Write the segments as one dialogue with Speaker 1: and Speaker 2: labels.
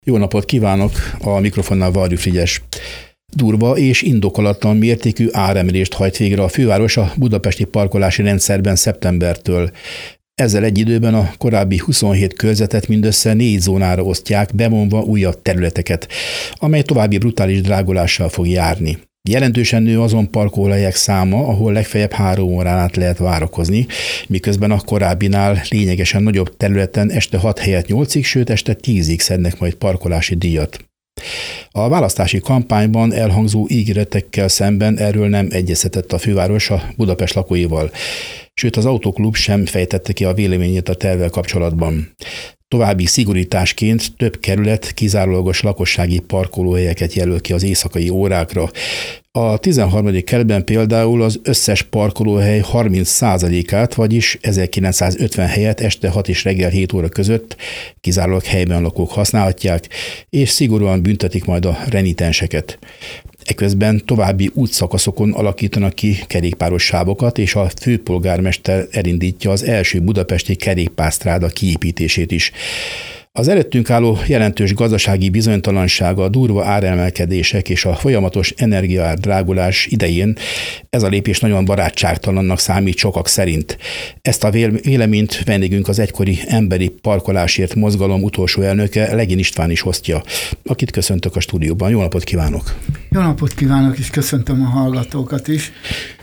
Speaker 1: Jó napot kívánok! A mikrofonnál Varjú Frigyes. Durva és indokolatlan mértékű áremelést hajt végre a főváros a budapesti parkolási rendszerben szeptembertől. Ezzel egy időben a korábbi 27 körzetet mindössze 4 zónára osztják, bevonva újabb területeket, amely további brutális drágulással fog járni. Jelentősen nő azon parkolóhelyek száma, ahol legfeljebb 3 órán át lehet várakozni, miközben a korábbinál lényegesen nagyobb területen este 6 helyett 8-ig, sőt este 10-ig szednek majd parkolási díjat. A választási kampányban elhangzó ígéretekkel szemben erről nem egyeztetett a főváros a Budapest lakóival, sőt az autóklub sem fejtette ki a véleményét a tervvel kapcsolatban. További szigorításként több kerület kizárólagos lakossági parkolóhelyeket jelöl ki az éjszakai órákra. A 13. kerületben például az összes parkolóhely 30%-át, vagyis 1950 helyet este 6 és reggel 7 óra között kizárólag helyben lakók használhatják, és szigorúan büntetik majd a renitenseket. Eközben további útszakaszokon alakítanak ki kerékpáros sávokat, és a főpolgármester elindítja az első budapesti kerékpárstráda kiépítését is. Az előttünk álló jelentős gazdasági bizonytalanság, a durva áremelkedések és a folyamatos energiaár drágulás idején ez a lépés nagyon barátságtalannak számít sokak szerint. Ezt a véleményt vendégünk az egykori Emberi Parkolásért Mozgalom utolsó elnöke, Legén István is osztja, akit köszöntök a stúdióban. Jó napot kívánok!
Speaker 2: Jó napot kívánok, és köszöntöm a hallgatókat is.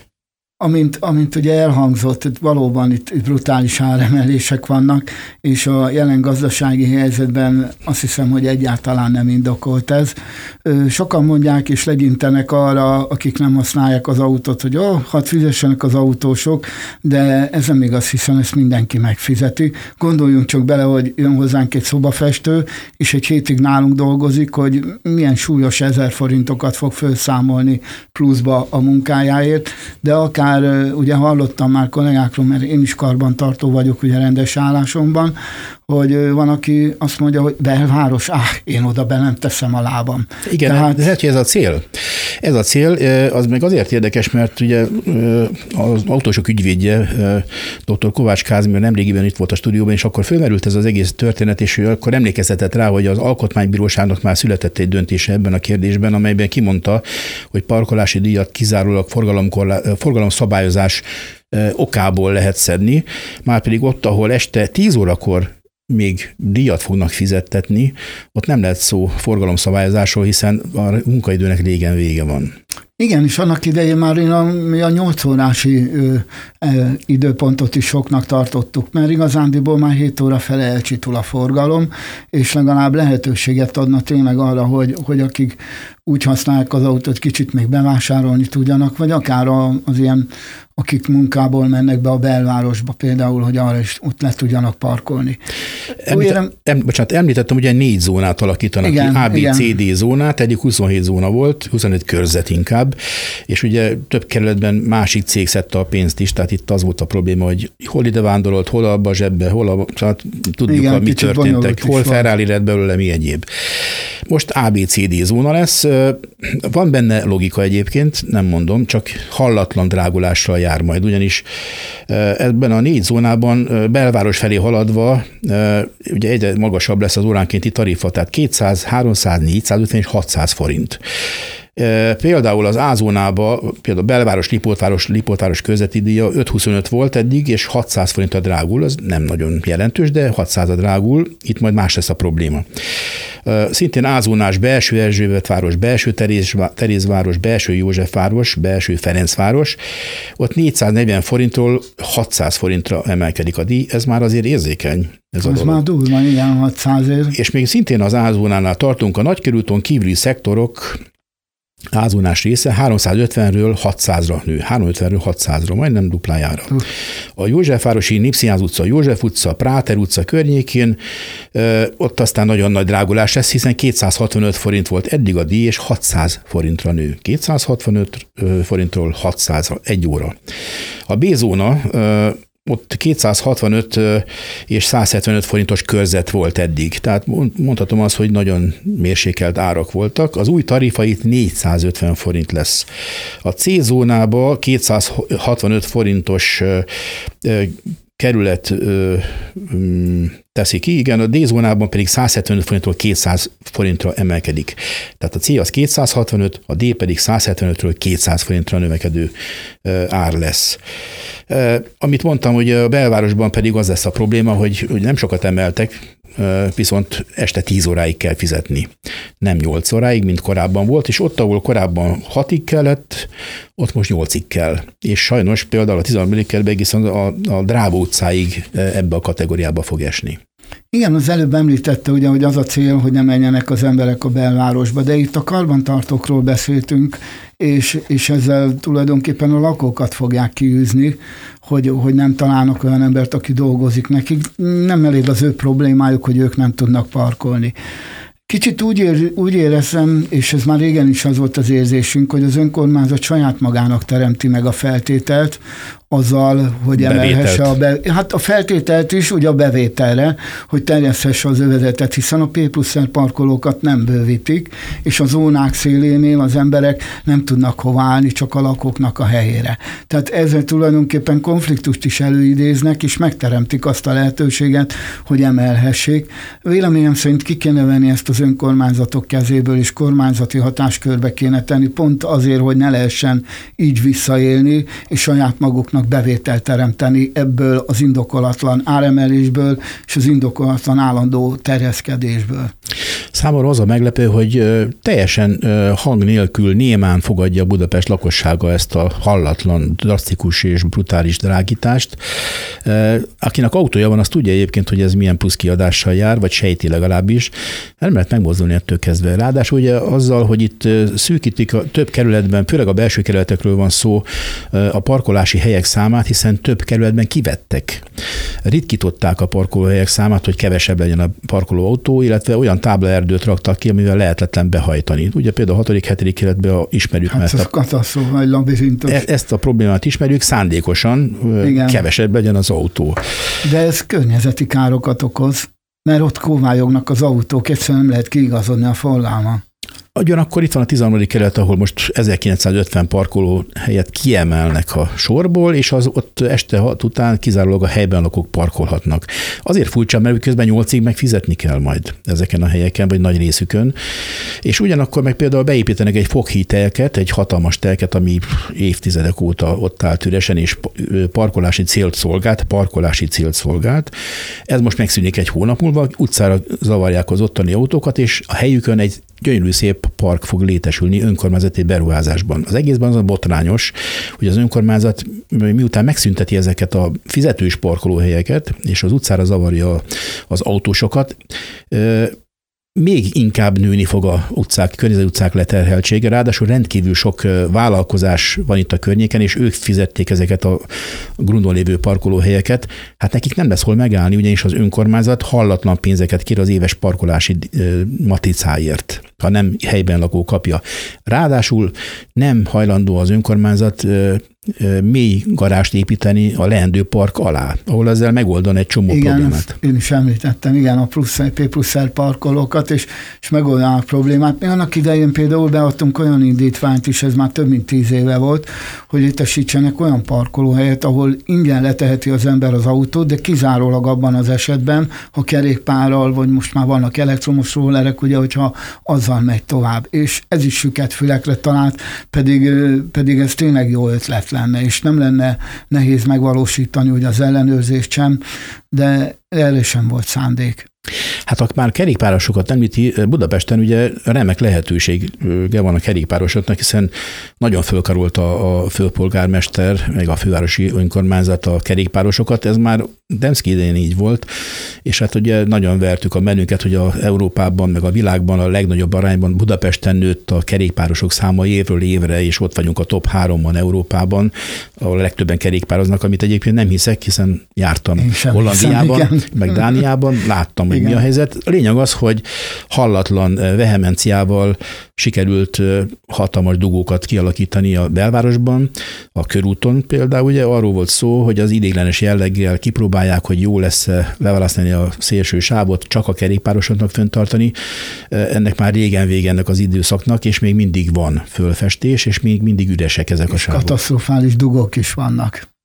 Speaker 2: Amint ugye elhangzott, valóban itt brutális áremelések vannak, és a jelen gazdasági helyzetben azt hiszem, hogy egyáltalán nem indokolt ez. Sokan mondják és legyintenek arra, akik nem használják az autót, hogy hát fizessenek az autósok, de ez nem igaz, hiszen ezt mindenki megfizeti. Gondoljunk csak bele, hogy jön hozzánk egy szobafestő, és egy hétig nálunk dolgozik, hogy milyen súlyos 1000 forintokat fog felszámolni pluszba a munkájáért, de akár ugye hallottam már kollégákról, mert én is karbantartó vagyok ugye rendes állásomban, hogy van, aki azt mondja, hogy belváros, én oda be nem teszem a lábam.
Speaker 1: Igen, tehát... de lehet, hogy ez a cél. Ez a cél, az meg azért érdekes, mert ugye az autósok ügyvédje, dr. Kovács Kázmér nemrégiben itt volt a stúdióban, és akkor fölmerült ez az egész történet, és ő akkor emlékeztetett rá, hogy az Alkotmánybíróságnak már született egy döntése ebben a kérdésben, amelyben kimondta, hogy parkolási díjat kizárólag forgalomszabályozás okából lehet szedni, márpedig ott, ahol este 10 órakor még díjat fognak fizettetni, ott nem lehet szó forgalomszabályozásról, hiszen a munkaidőnek régen vége van.
Speaker 2: Igen, és annak idején már a 8 órási időpontot is soknak tartottuk, mert igazándiból már 7 óra fele elcsitul a forgalom, és legalább lehetőséget adna tényleg arra, hogy akik úgy használják az autót, kicsit még bevásárolni tudjanak, vagy akár az ilyen, akik munkából mennek be a belvárosba például, hogy arra is ott le tudjanak parkolni.
Speaker 1: Említettem, ugye 4 zónát alakítanak ki, A, B, C, D zónát, egyik 27 zóna volt, 25 körzet inkább, és ugye több kerületben másik cég szedte a pénzt is, tehát itt az volt a probléma, hogy hol ide vándorolt, hol abba a zsebbe, hol abba, tehát tudjuk, mi történtek, hol Ferrari lett belőle, mi egyéb. Most A, B, C, D zóna lesz, van benne logika egyébként, nem mondom, csak hallatlan drágulással jár majd, ugyanis ebben a 4 zónában belváros felé haladva ugye egyre magasabb lesz az óránkénti tarifa, tehát 200, 300, 450 és 600 forint. Például az A-zónában, például belváros, Lipótváros közveti díja 5,25 volt eddig, és 600 forintra drágul, az nem nagyon jelentős, de 600-a drágul, itt majd más lesz a probléma. Szintén A-zónás belső Erzsébetváros, belső Terézváros, belső Józsefváros, belső Ferencváros, ott 440 forintról 600 forintra emelkedik a díj, ez már azért érzékeny. Ez
Speaker 2: már durva, igen, 600-ért.
Speaker 1: És még szintén az A-zónánál tartunk, a nagykörúton kívüli szektorok A-zónás része 350-ről 600-ra nő, 350-ről 600-ra, majdnem duplájára. A Józsefvárosi Népszínház utca, József utca, Práter utca környékén ott aztán nagyon nagy drágulás lesz, hiszen 265 forint volt eddig a díj, és 600 forintra nő. 265 forintról 600-ra, 1 óra. A B-zóna ott 265 és 175 forintos körzet volt eddig. Tehát mondhatom azt, hogy nagyon mérsékelt árak voltak. Az új tarifa itt 450 forint lesz. A C zónába 265 forintos kerület teszi ki, igen, a D-zónában pedig 175 forintról 200 forintra emelkedik. Tehát a C az 265, a D pedig 175-ről 200 forintra növekedő ár lesz. Amit mondtam, hogy a belvárosban pedig az lesz a probléma, hogy nem sokat emeltek, viszont este 10 óráig kell fizetni. Nem 8 óráig, mint korábban volt, és ott, ahol korábban 6-ig kellett, ott most 8-ig kell. És sajnos például a 13. kerületben egészen a Dráva utcáig ebbe a kategóriába fog esni.
Speaker 2: Igen, az előbb említette ugye, hogy az a cél, hogy ne menjenek az emberek a belvárosba, de itt a karbantartókról beszéltünk, és ezzel tulajdonképpen a lakókat fogják kiűzni, hogy nem találnak olyan embert, aki dolgozik nekik. Nem elég az ő problémájuk, hogy ők nem tudnak parkolni. Kicsit úgy érezem, és ez már régen is az volt az érzésünk, hogy az önkormányzat saját magának teremti meg a feltételt, azzal, hogy emelhesse a feltételt is, ugye a bevételre, hogy terjeszthesse az övezetet, hiszen a P+R parkolókat nem bővítik, és a zónák szélénél az emberek nem tudnak hova állni, csak a lakóknak a helyére. Tehát ezzel tulajdonképpen konfliktust is előidéznek, és megteremtik azt a lehetőséget, hogy emelhessék. Véleményem szerint ki kéne venni ezt az önkormányzatok kezéből, és kormányzati hatáskörbe kéne tenni, pont azért, hogy ne lehessen így visszaélni, és saját maguknak bevételt teremteni ebből az indokolatlan áremelésből és az indokolatlan állandó terjeszkedésből.
Speaker 1: Számomra az a meglepő, hogy teljesen hang nélkül némán fogadja Budapest lakossága ezt a hallatlan, drasztikus és brutális drágítást. Akinek autója van, az tudja egyébként, hogy ez milyen plusz kiadással jár, vagy sejti legalábbis. Nem lehet megmozdulni ettől kezdve. Ráadásul ugye azzal, hogy itt szűkítik a több kerületben, főleg a belső kerületekről van szó, a parkolási helyek számát, hiszen több kerületben kivettek. Ritkították a parkolóhelyek számát, hogy kevesebb legyen a parkolóautó, illetve olyan táblaerdőt raktak ki, amivel lehetetlen behajtani. Ugye például a 6.-7. kerületben ismerjük.
Speaker 2: Hát ez katasztrófa, egy labirintus.
Speaker 1: Ezt a problémát ismerjük, szándékosan kevesebb legyen az autó.
Speaker 2: De ez környezeti károkat okoz, mert ott kóvályognak az autók, egyszerűen nem lehet kiigazodni a forgalma.
Speaker 1: Ugyanakkor itt van a 13. kerület, ahol most 1950 parkoló helyet kiemelnek a sorból, és az ott este 6 után kizárólag a helyben lakók parkolhatnak. Azért furcsa, mert közben 8-ig meg fizetni kell majd ezeken a helyeken, vagy nagy részükön. És ugyanakkor meg például beépítenek egy foghítelket, egy hatalmas telket, ami évtizedek óta ott állt üresen, és parkolási célt szolgált. Ez most megszűnik egy hónap múlva, utcára zavarják az ottani autókat, és a helyükön egy gyönyörű szép park fog létesülni önkormányzati beruházásban. Az egészben az a botrányos, hogy az önkormányzat miután megszünteti ezeket a fizetős parkolóhelyeket, és az utcára zavarja az autósokat, még inkább nőni fog a környezeti utcák leterheltsége, ráadásul rendkívül sok vállalkozás van itt a környéken, és ők fizették ezeket a grundon lévő parkolóhelyeket. Hát nekik nem lesz hol megállni, ugyanis az önkormányzat hallatlan pénzeket kér az éves parkolási matricáért, ha nem helyben lakó kapja. Ráadásul nem hajlandó az önkormányzat mély garást építeni a leendő park alá, ahol ezzel megoldan egy csomó problémát.
Speaker 2: Én is említettem, a P+R parkolókat, és megoldanak problémát. Mi annak idején például beadtunk olyan indítványt is, ez már több mint 10 éve volt, hogy létesítsenek olyan parkolóhelyet, ahol ingyen leteheti az ember az autót, de kizárólag abban az esetben, ha kerékpárral, vagy most már vannak elektromos rollerek, ugye, hogyha azzal megy tovább. És ez is süket fülekre talált, pedig ez tényleg jó ötlet lenne, és nem lenne nehéz megvalósítani ugye az ellenőrzést sem, de erre sem volt szándék.
Speaker 1: Hát ha már kerékpárosokat említi, Budapesten ugye remek lehetősége van a kerékpárosoknak, hiszen nagyon fölkarolt a főpolgármester, meg a fővárosi önkormányzat a kerékpárosokat, ez már Demszky idején így volt, és hát ugye nagyon vertük a menünket, hogy a Európában, meg a világban a legnagyobb arányban Budapesten nőtt a kerékpárosok száma évről évre, és ott vagyunk a top 3-ban Európában, ahol a legtöbben kerékpároznak, amit egyébként nem hiszek, hiszen jártam Hollandiában, meg Dániában, láttam, hogy mi a helyzet. A lényeg az, hogy hallatlan vehemenciával sikerült hatalmas dugókat kialakítani a belvárosban, a körúton például, ugye arról volt szó, hogy az ideiglenes jelleggel kipróbálják, hogy jó lesz leválasztani a szélső sávot, csak a kerékpárosoknak fenntartani. Ennek már régen vége ennek az időszaknak, és még mindig van fölfestés, és még mindig üresek ezek a sávok.
Speaker 2: Katasztrofális dugók is vannak.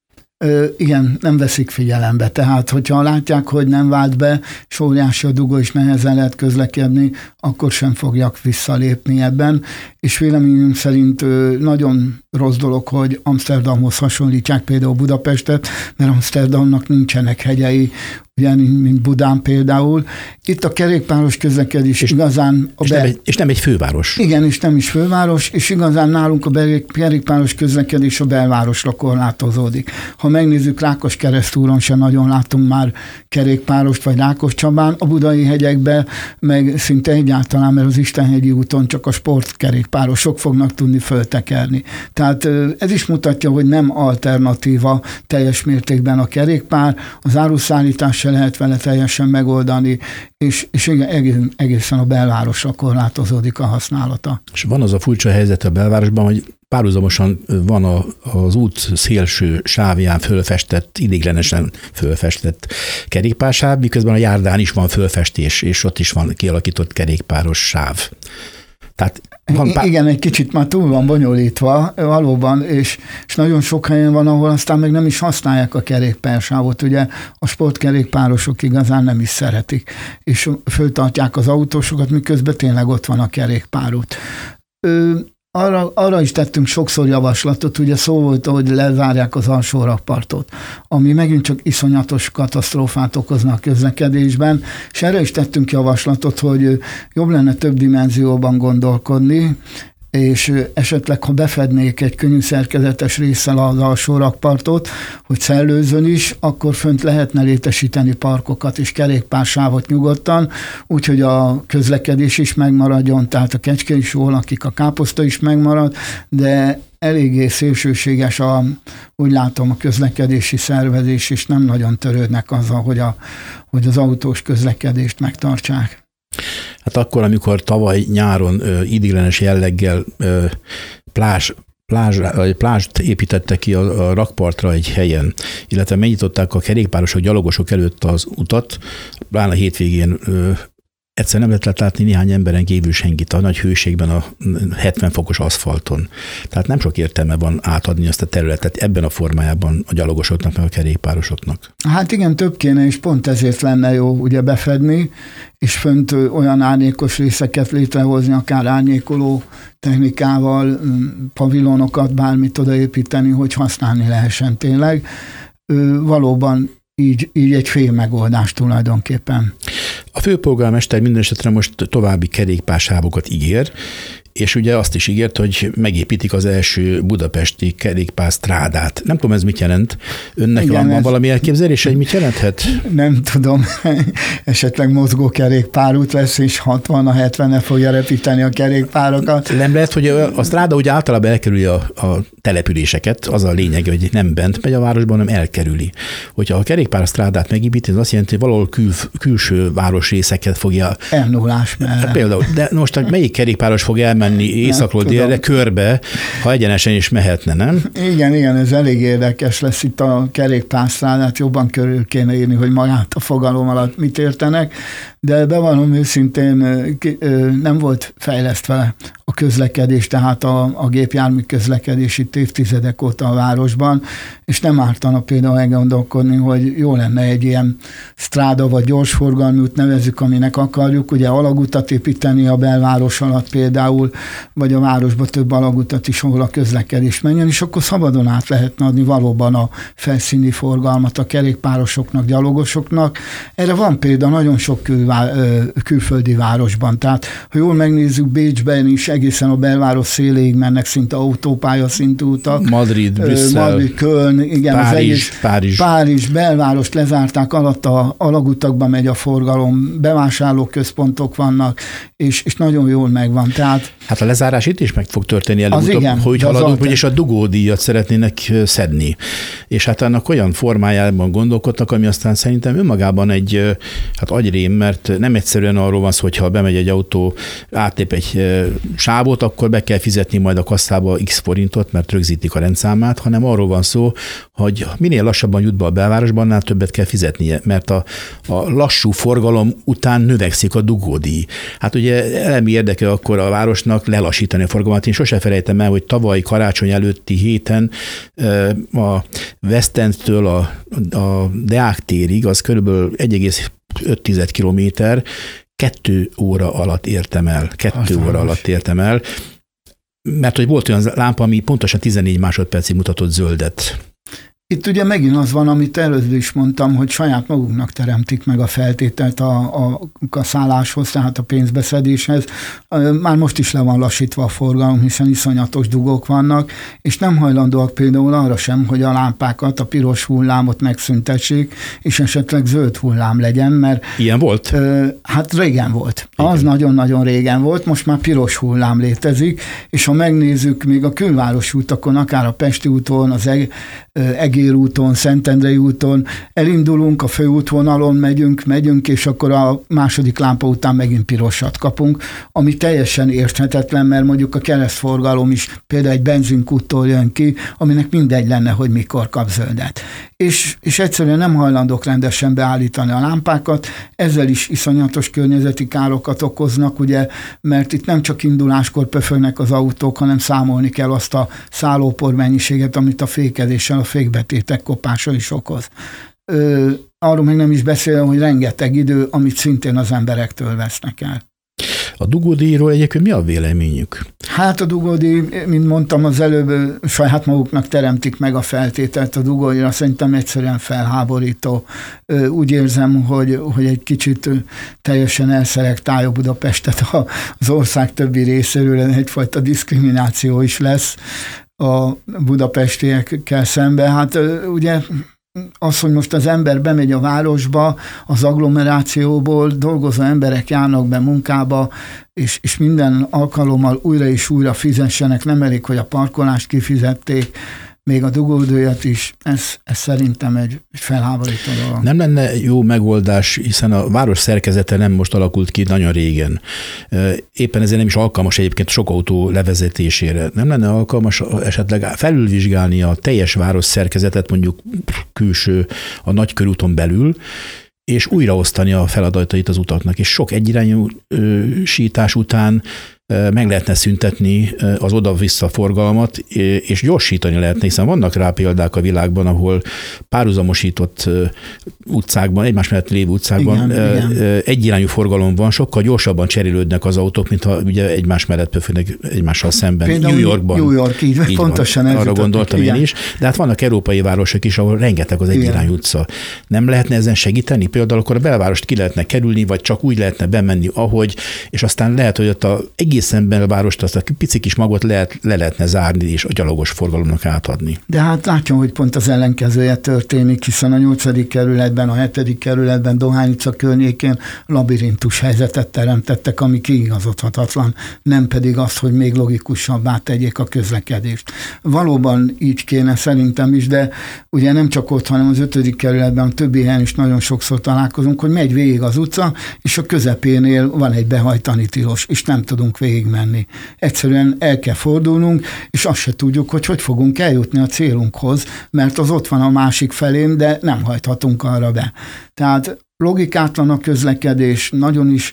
Speaker 2: Igen, nem veszik figyelembe. Tehát, hogyha látják, hogy nem vált be, és óriási a dugó, és nehezen lehet közlekedni, akkor sem fogják visszalépni ebben. És véleményünk szerint nagyon rossz dolog, hogy Amsterdamhoz hasonlítják például Budapestet, mert Amsterdamnak nincsenek hegyei, ugye, mint Budán például. Itt a kerékpáros közlekedés igazán...
Speaker 1: És nem egy főváros.
Speaker 2: Igen, és nem is főváros, és igazán nálunk a kerékpáros közlekedés a belvárosra korlátozódik. Ha megnézzük, Rákoskeresztúron sem nagyon látunk már kerékpárost, vagy Rákoscsabán, a budai hegyekben meg szinte egyáltalán, mert az Istenhegyi úton csak a sportkerékpárosok fognak tudni föltekerni. Tehát ez is mutatja, hogy nem alternatíva teljes mértékben a kerékpár, az áruszállítás se lehet vele teljesen megoldani, és egészen a belvárosra korlátozódik a használata.
Speaker 1: És van az a furcsa helyzet a belvárosban, hogy párhuzamosan van az út szélső sávján fölfestett, ideiglenesen fölfestett kerékpársáv, miközben a járdán is van fölfestés, és ott is van kialakított kerékpáros sáv. Tehát
Speaker 2: igen, egy kicsit már túl van bonyolítva, valóban, és nagyon sok helyen van, ahol aztán meg nem is használják a kerékpársávot. Ugye a sportkerékpárosok igazán nem is szeretik, és föltartják az autósokat, miközben tényleg ott van a kerékpárút. Arra is tettünk sokszor javaslatot, ugye szó volt, hogy lezárják az alsó rakpartot, ami megint csak iszonyatos katasztrófát okozna a közlekedésben, és erre is tettünk javaslatot, hogy jobb lenne több dimenzióban gondolkodni, és esetleg, ha befednék egy könnyű szerkezetes résszel az alsó rakpartot, hogy szellőzön is, akkor fönt lehetne létesíteni parkokat és kerékpársávot nyugodtan, úgyhogy a közlekedés is megmaradjon, tehát a Kecske is jól lakik, a káposzta is megmarad, de eléggé szélsőséges úgy látom a közlekedési szervezés, és nem nagyon törődnek azzal, hogy az autós közlekedést megtartsák.
Speaker 1: Hát akkor, amikor tavaly nyáron ideiglenes jelleggel plást építettek ki a rakpartra egy helyen, illetve megnyitották a kerékpárosok, gyalogosok előtt az utat, pláne a hétvégén egyszer nem lehet látni néhány emberen kívül senkit a nagy hőségben a 70 fokos aszfalton. Tehát nem sok értelme van átadni azt a területet ebben a formájában a gyalogosoknak, meg a kerékpárosoknak.
Speaker 2: Hát igen, több kéne, és pont ezért lenne jó ugye befedni, és fönt olyan árnyékos részeket létrehozni, akár árnyékoló technikával, pavilonokat, bármit odaépíteni, hogy használni lehessen tényleg. Valóban így egy fél megoldás tulajdonképpen.
Speaker 1: A főpolgármester minden esetre most további kerékpársávokat ígér, és ugye azt is ígért, hogy megépítik az első budapesti kerékpárstrádát. Nem tudom, ez mit jelent. Önnek van valami elképzelése, hogy mit jelenthet?
Speaker 2: Nem tudom. Esetleg mozgó kerékpárút lesz, és 60-70-e fogja repíteni a kerékpárokat.
Speaker 1: Nem lehet, hogy a stráda ugye általában elkerüli a településeket, az a lényeg, hogy nem bent megy a városban, hanem elkerüli. Hogyha a kerékpárstrádát megépíti, az azt jelenti, hogy valahol külső városrészeket fogja...
Speaker 2: Elnulás mellett.
Speaker 1: Például, de most melyik kerékpáros fog elmenni északról délre, körbe, ha egyenesen is mehetne, nem?
Speaker 2: Igen, ez elég érdekes lesz itt a kerékpárstrádát, jobban körül kéne írni, hogy magát a fogalom alatt mit értenek, de bevallom őszintén nem volt fejlesztve a közlekedés, tehát a gépjármű közlekedés itt évtizedek óta a városban, és nem ártana például elgondolkodni, hogy jó lenne egy ilyen stráda vagy gyorsforgalmi út, nevezzük, aminek akarjuk, ugye alagutat építeni a belváros alatt például, vagy a városban több alagutat is, ahol a közlekedés menjen, és akkor szabadon át lehetne adni valóban a felszíni forgalmat a kerékpárosoknak, gyalogosoknak. Erre van példa nagyon sok külföldi városban, tehát ha jól megnézzük, Bécsben is egészen a belváros széléig mennek szinte autópálya szintű utak.
Speaker 1: Madrid, Brüsszel,
Speaker 2: Köln, igen, Párizs, belvárost lezárták, alatt a alagutakban megy a forgalom, bevásárlóközpontok vannak, és nagyon jól megvan. Tehát
Speaker 1: hát a lezárás itt is meg fog történni előbb-utóbb, hogy haladunk, hogy és a dugódíjat szeretnének szedni. És hát annak olyan formájában gondolkodtak, ami aztán szerintem önmagában egy agyrém, mert nem egyszerűen arról van szó, hogyha bemegy egy autó, átlép egy sávot, akkor be kell fizetni majd a kasszába x forintot, mert rögzítik a rendszámát, hanem arról van szó, hogy minél lassabban jut be a belvárosban, annál többet kell fizetnie, mert a lassú forgalom után növekszik a dugódíj. Hát ugye elemi érdeke akkor a városnak lelassítani a forgalmat. Én sose felejtem el, hogy tavaly karácsony előtti héten a West Endtől a Deák térig, az körülbelül 1,5 kilométer, 2 óra alatt értem el. 2 óra alatt értem el, mert hogy volt olyan lámpa, ami pontosan 14 másodpercig mutatott zöldet.
Speaker 2: Itt ugye megint az van, amit előbb is mondtam, hogy saját maguknak teremtik meg a feltételt a szálláshoz, tehát a pénzbeszedéshez. Már most is le van lassítva a forgalom, hiszen iszonyatos dugók vannak, és nem hajlandóak például arra sem, hogy a lámpákat, a piros hullámot megszüntessék, és esetleg zöld hullám legyen, mert...
Speaker 1: Ilyen volt?
Speaker 2: Hát régen volt. Igen. Az nagyon-nagyon régen volt, most már piros hullám létezik, és ha megnézzük még a külvárosi utakon, akár a Pesti úton, az Egér úton, Szentendrei úton, elindulunk, a főútvonalon megyünk, és akkor a második lámpa után megint pirosat kapunk, ami teljesen érthetetlen, mert mondjuk a keresztforgalom is például egy benzinkúttól jön ki, aminek mindegy lenne, hogy mikor kap zöldet. És egyszerűen nem hajlandók rendesen beállítani a lámpákat, ezzel is iszonyatos környezeti károkat okoznak, ugye, mert itt nem csak induláskor pöfögnek az autók, hanem számolni kell azt a szállópor mennyiséget, amit a fékezéssel, a fékbetétek kopása is okoz. Arról még nem is beszélem, hogy rengeteg idő, amit szintén az emberektől vesznek el.
Speaker 1: A dugódíjról egyébként mi a véleményük?
Speaker 2: Hát a dugódíj, mint mondtam az előbb, saját maguknak teremtik meg a feltételt a dugódíjra, szerintem egyszerűen felháborító. Úgy érzem, hogy egy kicsit teljesen elszelektálja Budapestet az ország többi részéről, egyfajta diszkrimináció is lesz a budapestiekkel szemben. Hát ugye az, hogy most az ember bemegy a városba, az agglomerációból dolgozó emberek járnak be munkába, és minden alkalommal újra és újra fizessenek, nem elég, hogy a parkolást kifizették, még a dugódíjat is, ez szerintem egy felháborító dolog.
Speaker 1: Nem lenne jó megoldás, hiszen a város szerkezete nem most alakult ki nagyon régen. Éppen ezért nem is alkalmas egyébként sok autó levezetésére. Nem lenne alkalmas esetleg felülvizsgálni a teljes város szerkezetet, mondjuk külső, a nagykörúton belül, és újraosztani a feladatait az utaknak, és sok egyirányúsítás után meg lehetne szüntetni az oda-vissza forgalmat, és gyorsítani lehetne, hiszen vannak rá példák a világban, ahol párhuzamosított utcákban, egymás mellett lévő utcákban igen. Egyirányú forgalom van, sokkal gyorsabban cserélődnek az autók, mintha ugye egymás mellett pöfögnek egymással szemben.
Speaker 2: Például New York, így pontosan ez.
Speaker 1: Arra gondoltam én is, de hát vannak európai városok is, ahol rengeteg az egyirányú utca. Nem lehetne ezen segíteni? Például akkor a belvárost ki lehetne kerülni, vagy csak úgy lehetne bemenni, ahogy, és aztán lehet, hogy ott egészenben a várost azt a pici kis magot le lehetne zárni, és a gyalogos forgalomnak átadni.
Speaker 2: De hát látjon, hogy pont az ellenkezője történik, hiszen a 8. kerületben, a 7. kerületben, Dohány utca környékén labirintus helyzetet teremtettek, ami kiigazodhatatlan, nem pedig az, hogy még logikusabbá tegyék a közlekedést. Valóban így kéne szerintem is, de ugye nem csak ott, hanem az 5. kerületben, a többi helyen is nagyon sokszor találkozunk, hogy megy végig az utca, és a közepénél van egy behajtani tilos, és nem tudunk végigmenni. Egyszerűen el kell fordulnunk, és azt se tudjuk, hogy fogunk eljutni a célunkhoz, mert az ott van a másik felén, de nem hajthatunk arra be. Tehát logikátlan a közlekedés, nagyon is,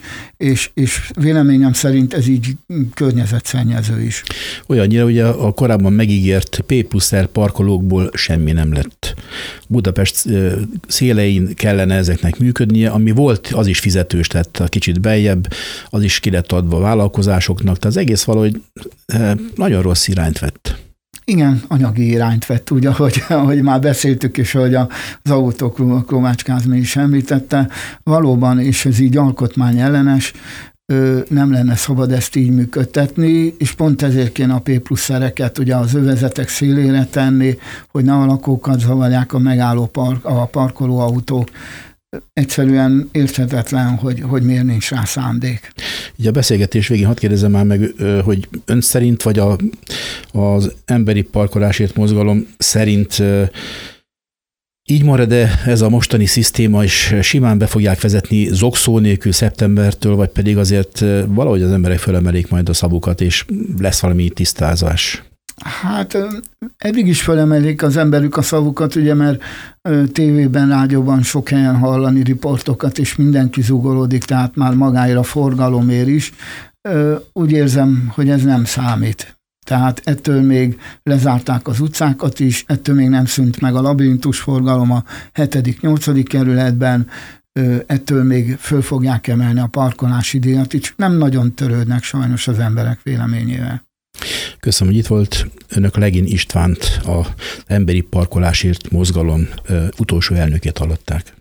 Speaker 2: és véleményem szerint ez így környezetszennyező is.
Speaker 1: Olyannyira, ugye a korábban megígért P+R parkolókból semmi nem lett. Budapest szélein kellene ezeknek működnie, ami volt, az is fizetős lett, a kicsit beljebb, az is ki lett adva a vállalkozásoknak, tehát az egész valahogy nagyon rossz irányt vett.
Speaker 2: Igen, anyagi irányt vett, úgy, ahogy már beszéltük, és ahogy az autóklub Kovács Kázmény is említette, valóban, és ez így alkotmányellenes, nem lenne szabad ezt így működtetni, és pont ezért kéne a P+R-eket ugye az övezetek szélére tenni, hogy ne a lakókat zavarják a megálló a parkolóautók. Egyszerűen érthetetlen, hogy miért nincs rá szándék.
Speaker 1: Ugye a beszélgetés végén hadd kérdezem már meg, hogy ön szerint, vagy az emberi parkolásért mozgalom szerint Így marad-e ez a mostani szisztéma, és simán be fogják vezetni zokszó nélkül szeptembertől, vagy pedig azért valahogy az emberek fölemelik majd a szavukat, és lesz valami tisztázás?
Speaker 2: Hát eddig is felemelik az emberük a szavukat, ugye, mert tévében, rádióban sok helyen hallani riportokat, és mindenki zugolódik, tehát már magáért a forgalomért is. Úgy érzem, hogy ez nem számít. Tehát ettől még lezárták az utcákat is, ettől még nem szűnt meg a labirintus forgalom a 7.-8. kerületben, ettől még föl fogják emelni a parkolási díjat, és nem nagyon törődnek sajnos az emberek véleményével.
Speaker 1: Köszönöm, hogy itt volt. Önök Legin Istvánt, az Emberi Parkolásért Mozgalom utolsó elnökét hallották.